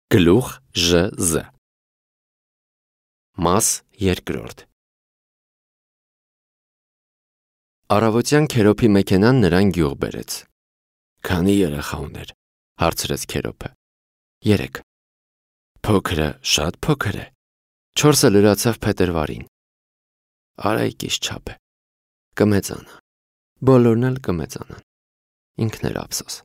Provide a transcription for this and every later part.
Գլուխ ԺԶ Մաս երկրորդ Առավոտյան Քերոփի մեքենան նրան գյուղ բերեց։ Քանի երեխա ուներ, հարցրեց Քերոփը։ 3 Փոքրը, շատ փոքր է։ 4-ը լրացավ փետրվարին։ Արայքիս չափ է։ Կմեծանա։ Բոլորն էլ կմեծանան։ Ինքն էր ափսոս։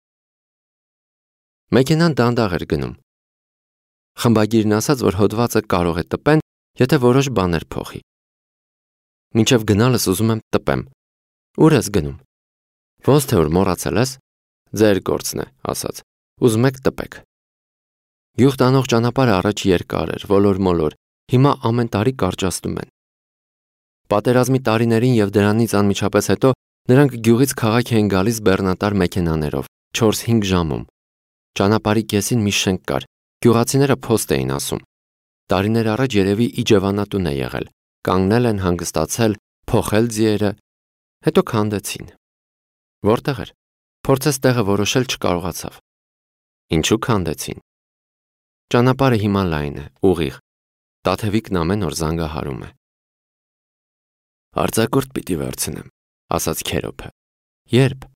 Մեքենան դանդաղ էր գնում։ Խմբագիրն ասաց, որ հոդվածը կարող է տպեն, եթե որոշ բաներ փոխի։ Մինչև գնալս ուզում եմ տպեմ։ Ուր ես գնում։ Ոնց թե որ մոռացել ես։ Ձեր գործն է, ասաց։ Ուզում եք տպեք։ Գյուղ տանող ճանապարհը առաջ երկար էր, ոլոր-մոլոր, հիմա ամեն տարի կարճացնում են։ Պատերազմի տարիներին եւ դրանից անմիջապես հետո նրանք գյուղից քաղաք էին գալիս բեռնատար մեքենաներով, 4-5 ժամում։ Ճանապարհի կեսին մի շենք կար, գյուղացիները փոստ էին ասում։ Տարիներ առաջ երևի իջևանատուն է եղել, կանգնել են, հանգստացել, փոխել ձիերը, հետո քանդեցին։ Որտեղ էր։ Փորձեց տեղը որոշել չկարողացավ։ Ինչու քանդեցին։ Ճանապարհը հիմա լայն է, ուղիղ։ Տաթևիկն ամեն օր զանգահարում է։ Արձակուրդ պիտի վերցնեմ, ասաց Քերոփը։ Երբ։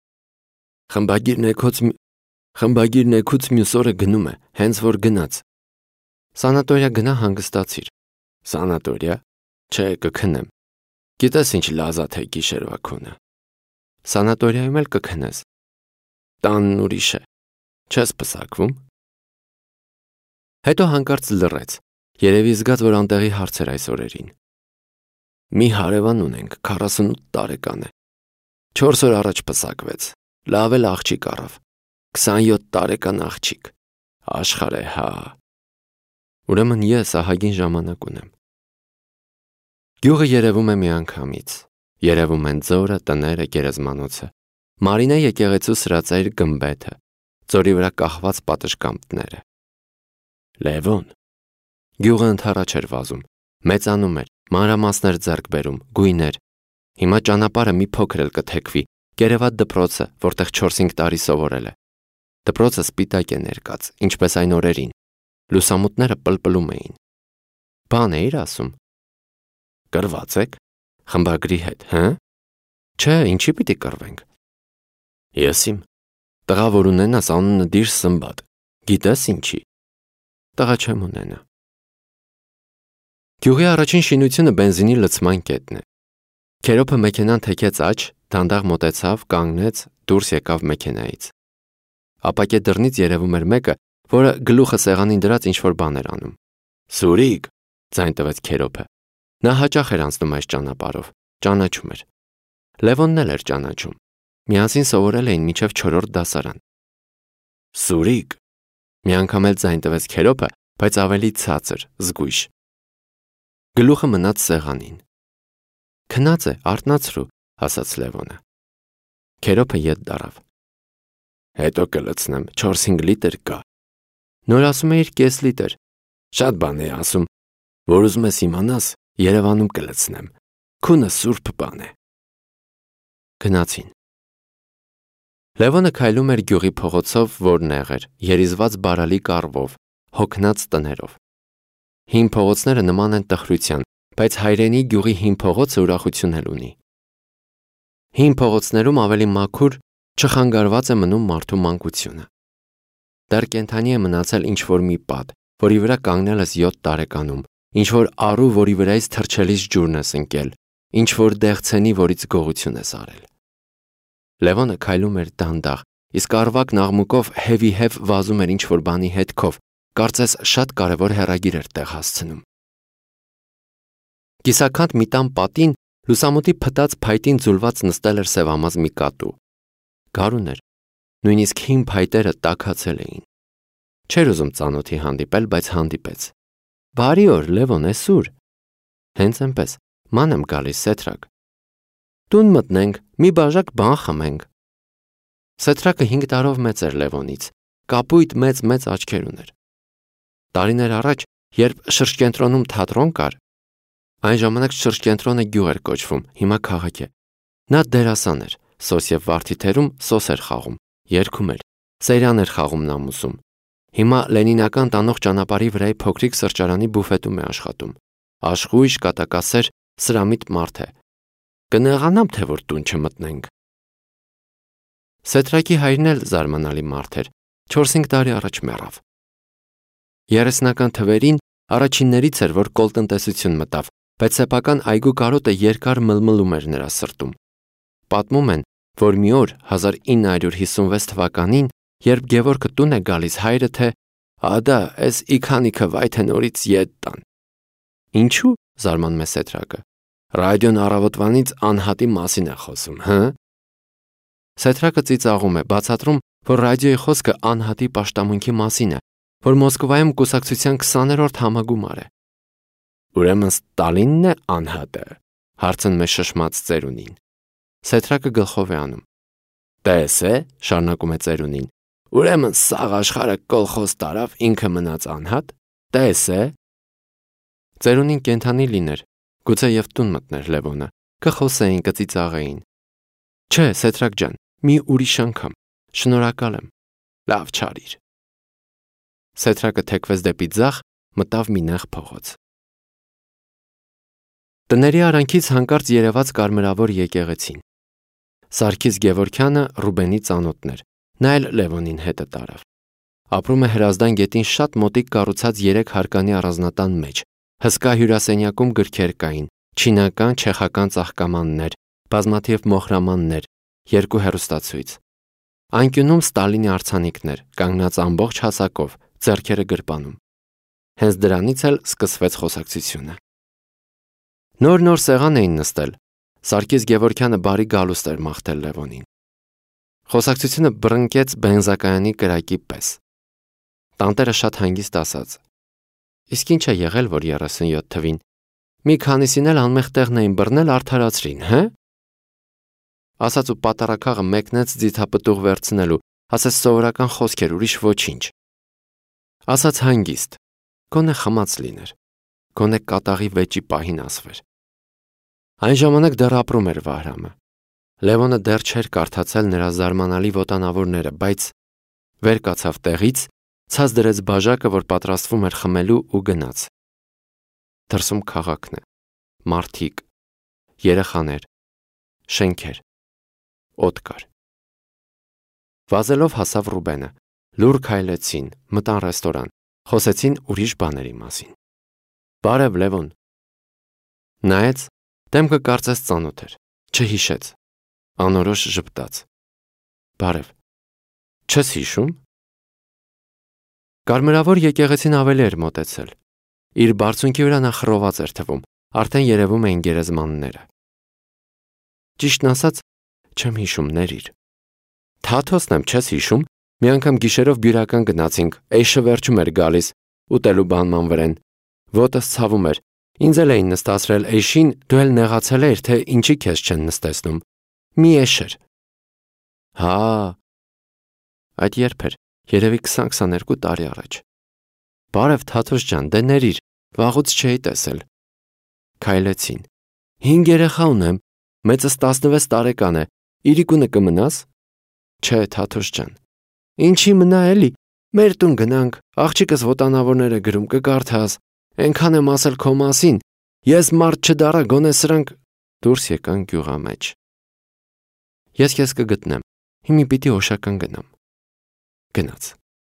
Խմբագիրն եկուց մյուս օրը գնում է, հենց որ գնաց։ Սանատորիա գնա հանգստացիր։ Սանատորիա։ Չէ, կքնեմ։ Գիտես ինչ լազատ է գիշերվա քունը։ Սանատորիայում էլ կքնես։ Տանն ուրիշ է։ Չես պսակվում։ Հետո հանկարծ լռեց։ Երևի զգաց, որ անտեղի հարց էր այս օրերին։ Մի հարևան ունենք, 48 տարեկան է։ 4 օր առաջ պսակվեց։ Լավ էլ աղջիկ առավ։ 27 տարեկան աղջիկ։ Աշխարհ է, հա։ Ուրեմն ես ահագին ժամանակ ունեմ։ Գյուղը երևում է միանգամից։ Երևում են ձորը, տները, գերեզմանոցը։ Մարինե եկեղեցու սրածայր գմբեթը, ձորի վրա կախված պատշգամբները։ Լևոն։ Գյուղը ընդառաջ էր վազում, մեծանում էր, մանրամասներ ձեռք բերում, գույներ։ Հիմա ճանապարհը մի փոքր էլ կթեքվի, Կերևատ դպրոցը, որտեղ 4-5 տարի սովորել է։ Դպրոցը սպիտակ է ներկած, ինչպես այն օրերին։ Լուսամուտները պլպլում էին։ Բան էիր ասում։ Կռված եք։ Խմբագրի հետ, հը։ Չէ, ինչի պիտի կռվենք։ Ես իմ տղա որ ունենաս անունը դիր Սմբատ։ Գիտես ինչի։ Տղա չեմ ունենա։ Գյուղի առաջին շինությունը բենզինի լցման կետն է։ Քերոփը մեքենան թեքեց աջ, դանդաղ մոտեցավ, կանգնեց, դուրս եկավ մեքենայից։ Ապակե դռնից երևում էր մեկը, որը գլուխը սեղանին դրած ինչ-որ բան էր անում։ Սուրիկ, ձայն տվեց Քերոփը։ Նա հաճախ էր անցնում այս ճանապարհով, ճանաչում էր։ Լևոնն էլ էր ճանաչում։ Միասին սովորել էին մինչև 4-րդ դասարան։ Սուրիկ, մի անգամ էլ ձայն տվեց Քերոփը, բայց ավելի ցածր, զգույշ։ Գլուխը մնաց սեղանին։ Քնած է, արթնացրու, ասաց Լևոնը։ Քերոփը ետ դարավ։ Հետո կլցնեմ, 4-5 լիտր կա։ Նոր ասում էիր կես լիտր։ Շատ բան է ասում, որ ուզում ես իմանաս, Երևանում կլցնեմ։ Քունը սուրբ բան է։ Գնացին։ Լևոնը քայլում էր գյուղի փողոցով, որ նեղ էր, երիզված բարալի կառվով, հոգնած տներով։ Հին փողոցները նման են տխրության, բայց հայրենի գյուղի հին փողոցը ուրախություն էլ ունի։ Հին փողոցներում ավելի մաքուր, չխանգարված է մնում մարդու մանկությունը։ Դեռ կենթանի է մնացել ինչ-որ մի պատ, որի վրա կանգնել ես 7 տարեկանում, ինչ-որ առու, որի վրայից թռչելիս ջուրն ես ընկել, ինչ-որ դեղցենի, որից գողություն ես արել։ Լևոնը քայլում էր դանդաղ, իսկ առվակն աղմուկով հեվի-հև վազում էր ինչ-որ բանի հետքով, կարծես շատ կարևոր հեռագիր էր տեղ հասցնում։ Կիսաքանդ մի տան պատին լուսամուտի փտած փայտին ձուլված նստել էր սևամազ մի կատու։ Գարուն էր, նույնիսկ հին փայտերը տաքացել էին։ Չէր ուզում ծանոթի հանդիպել, բայց հանդիպեց։ Բարի օր, Լևոն, էսուր։ Հենց այնպես, ման եմ գալիս, Սեթրակ։ Տուն մտնենք, մի բաժակ բան խմենք։ Սեթրակը 5 տարով մեծ էր Լևոնից, կապույտ մեծ աչքեր ուներ։ Տարիներ առաջ, երբ շրջկենտրոնում թատրոն կար, այն ժամանակ շրջկենտրոնը գյուղ էր կոչվում, հիմա քաղաք է։ Նա դերասան էր, սոս եւ վարդի թերում սոս էր խաղում, երգում էր, սերյան էր խաղում նամուսում։ Հիմա Լենինական տանող ճանապարհի վրայի փոքրիկ սրճարանի բուֆետում է աշխատում։ Աշխույժ կատակասեր սրամիտ մարդ է։ Կնեղանամ, թե որ տուն չմտնենք։ Սեթրակի հայրն էլ զարմանալի մարդ էր, 4-5 տարի առաջ մեռավ։ 30-ական թվերին առաջիններից էր, որ կոլտնտեսություն մտավ, բայց սեփական այգու կարոտը երկար մլմլում էր նրա սրտում։ Պատմում են, որ մի օր 1956 թվականին, երբ Գևորգը տուն է գալիս, հայրը թե «Ադա, էս իքանիքը վայթե նորից ետ տան»։ Ինչու՞, զարմանում է Սեթրակը։ Ռադիոն առավոտվանից անհատի մասին է խոսում, հը։ Սեթրակը ծիծաղում է, բացատրում, որ ռադիոյի խոսքը անհատի պաշտամունքի մասին է, որ Մոսկվայում կուսակցության 20-րդ համագումար է։ Ուրեմն Ստալինն է անհատը, հարցնում է շշմած ծերունին։ Սեթրակը գլխով է անում։ Տես է, շարունակում է ծերունին, ուրեմն սաղ աշխարհը կոլխոզ տարավ, ինքը մնաց անհատ, տես է։ Ծերունին կենթանի լիներ, գուցե եւ տուն մտներ Լևոնը, կխոսեին, կծիծաղեին։ Չէ, Սեթրակ ջան, մի ուրիշ անգամ, շնորհակալ եմ, լավ չարիր։ Սեթրակը թեքվեց դեպի ձախ, մտավ մի նեղ փողոց։ Տների արանքից հանկարծ երևաց կարմրավոր եկեղեցին։ Սարգիս Գևորգյանը Ռուբենի ծանոթն էր, նա էլ Լևոնին հետը տարավ։ Ապրում է Հրազդան գետին շատ մոտիկ կառուցած 3 հարկանի առանձնատան մեջ։ Հսկա հյուրասենյակում գրքեր կային, չինական, չեխական ծաղկամաններ, բազմաթիվ մոխրամաններ, 2 հեռուստացույց։ Անկյունում Ստալինի արձանիկներ, կանգնած ամբողջ հասակով, ձեռքերը գրպանում։ Հենց դրանից էլ սկսվեց խոսակցությունը։ Նոր սեղան էին նստել։ Սարգիս Գևորգյանը բարի գալուստ էր մաղթել Լևոնին։ Խոսակցությունը բռնկեց բենզակայանի կրակի պես։ Տանտերը շատ հանգիստ ասաց. Իսկ ինչ է եղել, որ 37 թվին մի քանիսին էլ անմեղ տեղն էին բռնել, արդարացրին, հը։ Ասաց ու պատարակաղը մեկնեց ձիթապտուղ վերցնելու, ասաց սովորական խոսքեր, ուրիշ ոչինչ։ Ասաց հանգիստ, գոնե խմած լիներ, գոնե կատաղի վեճի պահին ասվեր։ Այն ժամանակ դեռ ապրում էր Վահրամը։ Լևոնը դեռ չէր կարդացել նրա զարմանալի ոտանավորները, բայց վեր կացավ տեղից, ցած դրեց բաժակը, որ պատրաստվում էր խմելու ու գնաց։ Դրսում քաղաքն է, մարդիկ, երեխաներ, շենքեր, օդ կար։ Վազելով հասավ Ռուբենը, լուր քայլեցին, մտան ռեստորան, խոսեցին ուրիշ բաների մասին։ Բարև Լևոն։ Նայեց, դեմքը կարծես ծանոթ էր, չհիշեց, անորոշ ժպտաց։ Բարև։ Չես հիշում։ Կարմրավոր եկեղեցին ավելի էր մոտեցել։ Իր բարձունքի վրա նա խռոված էր թվում, արդեն երևում էին գերեզմանները։ Ճիշտն ասած, չեմ հիշում, ներիր։ Թաթոսն եմ, չես հիշում, մի անգամ գիշերով բյուրական գնացինք, էյշը վերջում էր գալիս, ուտելու բանման վրեն։ Ոտս ցավում էր, ինձ էլ էին նստացրել էյշին, դու էլ նեղացել էիր, թե ինչի քեզ չեն նստեցնում։ Մի էշ էր։ Հա, այդ երբ էր, երևի 20-22 տարի առաջ։ Բարև Թաթոս ջան, դե ներիր, վաղուց չէի տեսել։ Քայլեցին։ 5 երեխա ունեմ, մեծս 16 տարեկան է, իրիկունը կմնաս։ Չէ, Թաթոս ջան։ Ինչի մնա էլի, մեր տուն գնանք, աղջիկս ոտանավորները գրում կկարդաս, այնքան եմ ասել քո մասին, ես մարդ չդառա, գոնե սրանք դուրս եկան գյուղամեջ։ Ես քեզ կգտնեմ, հիմի պիտի օշական գնամ։ Գնաց։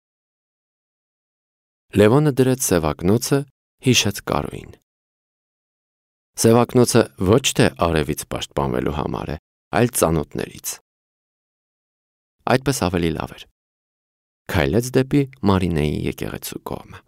Լևոնը դրեց սևակնոցը, հիշեց Կարոյին։ Սևակնոցը ոչ թե արևից պաշտպանվելու համար է, այլ ծանոթներից։ Այդպես ավելի լավ էր։ Քայլեց դեպի Մարինեի եկեղեցու կողմը։